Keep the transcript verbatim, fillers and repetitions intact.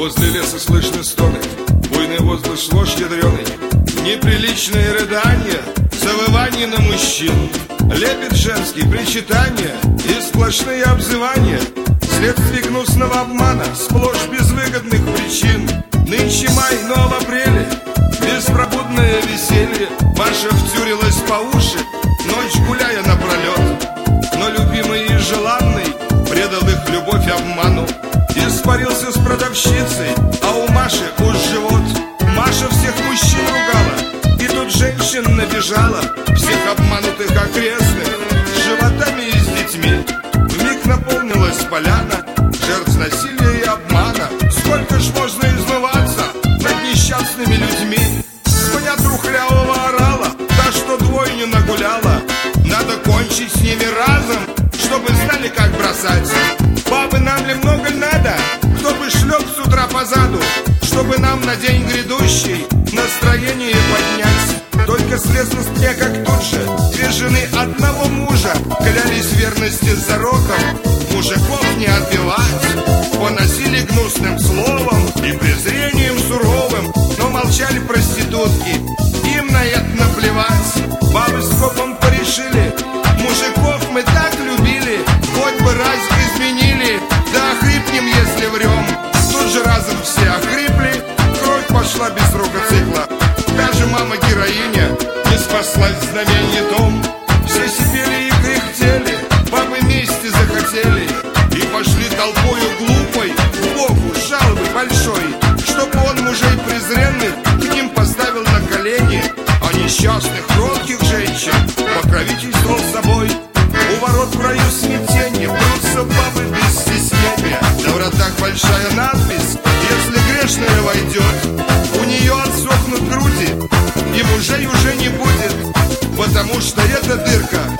Возле леса слышны стоны, буйный возглас ложь ядреный, неприличные рыдания, завывание на мужчин, лепет женский, причитания и сплошные обзывания, следствие гнусного обмана, сплошь безвыгодных причин. Нынче май, но в апреле беспробудное веселье. Маша втюрилась по уши, ночь гуляя напролет, но любимый и желанный предал их любовь обману. Испарился с продавщицей, а у Маши уж живот. Маша всех мужчин ругала, и тут женщин набежала, всех обманутых окрестных, с животами и с детьми. Вмиг наполнилась поляна жертв насилия и обмана. Сколько ж можно измываться над несчастными людьми? Своя трухлявого орала, та, что двойню нагуляла. Надо кончить с ними разом, чтобы знали, как бросать. Бабы, нам ли много надо? Кто бы шлеп с утра позаду, чтобы нам на день грядущий настроение поднять. Только слезность мне, как тут же две жены одного мужа клялись в верности за роком мужиков не отбивать. Поносили гнусным словом и презрением суровым, но молчали проститутки, им на это наплевать. Бабы с копом порешили, мужиков мы так любили, хоть бы разик изменили, да охрипнем, если врем. Тут же разом все охрипли, кровь пошла без срока цикла. Даже мама-героиня не спаслась в знаменье том. Все сидели и кряхтели, бабы мести захотели, и пошли толпою глупой к Богу жалобы большой, чтоб он мужей презренных к ним поставил на колени, а несчастных кротких женщин покровительствовал собой. У ворот в раю смятенье прутся бабы без стеснения, на вратах большая надпись: если грешная войдет, у нее отсохнут груди, и мужей уже не будет, потому что эта дырка